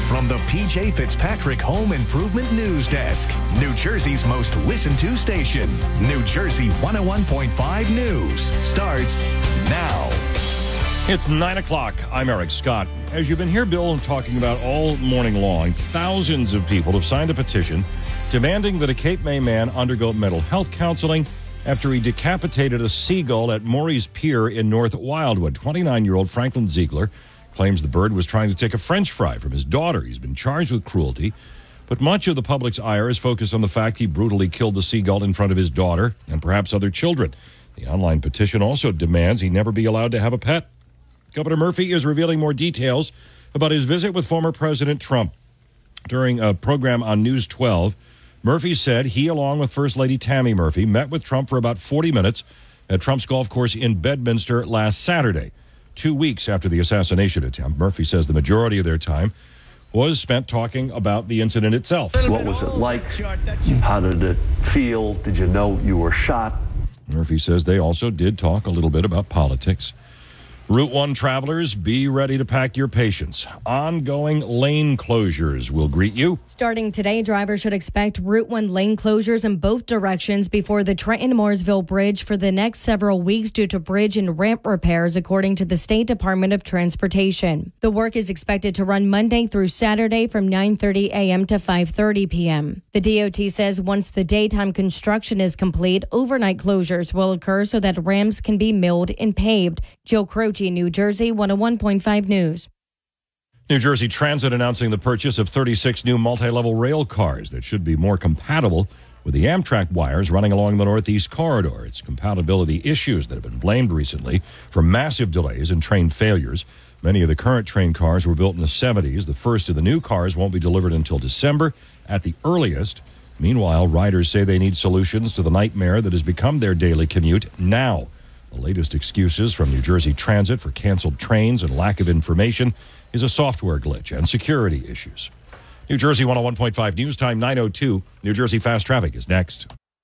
from the PJ Fitzpatrick Home Improvement News Desk, New Jersey's most listened to station. New Jersey 101.5 News starts now. It's 9 o'clock. I'm Eric Scott. As you've been here, Bill, talking about all morning long, thousands of people have signed a petition demanding that a Cape May man undergo mental health counseling after he decapitated a seagull at Morey's Pier in North Wildwood. 29-year-old Franklin Ziegler claims the bird was trying to take a French fry from his daughter. He's been charged with cruelty, but much of the public's ire is focused on the fact he brutally killed the seagull in front of his daughter and perhaps other children. The online petition also demands he never be allowed to have a pet. Governor Murphy is revealing more details about his visit with former President Trump. During a program on News 12, Murphy said he, along with First Lady Tammy Murphy, met with Trump for about 40 minutes at Trump's golf course in Bedminster last Saturday, 2 weeks after the assassination attempt. Murphy says the majority of their time was spent talking about the incident itself. What was it like? How did it feel? Did you know you were shot? Murphy says they also did talk a little bit about politics. Route 1 travelers, be ready to pack your patience. Ongoing lane closures will greet you. Starting today, drivers should expect Route 1 lane closures in both directions before the Trenton-Mooresville Bridge for the next several weeks due to bridge and ramp repairs, according to the State Department of Transportation. The work is expected to run Monday through Saturday from 9:30 a.m. to 5:30 p.m. The DOT says once the daytime construction is complete, overnight closures will occur so that ramps can be milled and paved. Joe Croce, New Jersey 101.5 News. New Jersey Transit announcing the purchase of 36 new multi-level rail cars that should be more compatible with the Amtrak wires running along the Northeast Corridor. It's compatibility issues that have been blamed recently for massive delays and train failures. Many of the current train cars were built in the 70s. The first of the new cars won't be delivered until December at the earliest. Meanwhile, riders say they need solutions to the nightmare that has become their daily commute now. The latest excuses from New Jersey Transit for canceled trains and lack of information is a software glitch and security issues. New Jersey 101.5 News Time 9:02. New Jersey Fast Traffic is next.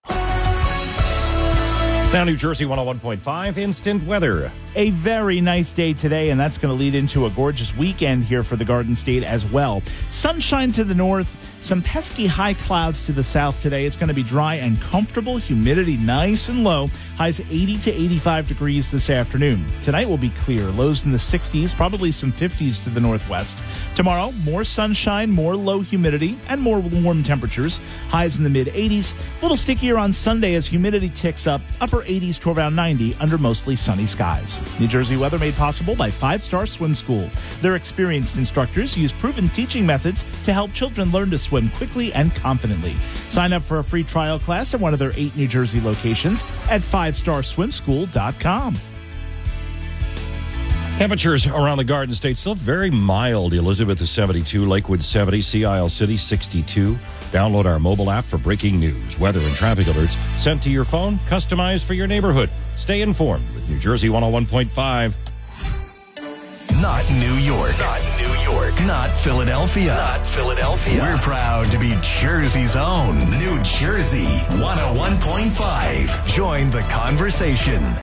Now New Jersey 101.5 Instant Weather. A very nice day today, and that's going to lead into a gorgeous weekend here for the Garden State as well. Sunshine to the north, some pesky high clouds to the south today. It's going to be dry and comfortable, humidity nice and low, highs 80 to 85 degrees this afternoon. Tonight will be clear, lows in the 60s, probably some 50s to the northwest. Tomorrow, more sunshine, more low humidity, and more warm temperatures, highs in the mid-80s. A little stickier on Sunday as humidity ticks up, upper 80s to around 90 under mostly sunny skies. New Jersey weather made possible by 5 Star Swim School. Their experienced instructors use proven teaching methods to help children learn to swim quickly and confidently. Sign up for a free trial class at one of their 8 New Jersey locations at 5starswimschool.com. Temperatures around the Garden State still very mild. Elizabeth is 72, Lakewood 70, Sea Isle City 62. Download our mobile app for breaking news, weather, and traffic alerts sent to your phone, customized for your neighborhood. Stay informed with New Jersey 101.5. Not New York. Not New York. Not Philadelphia. Not Philadelphia. We're proud to be Jersey's own New Jersey 101.5. Join the conversation.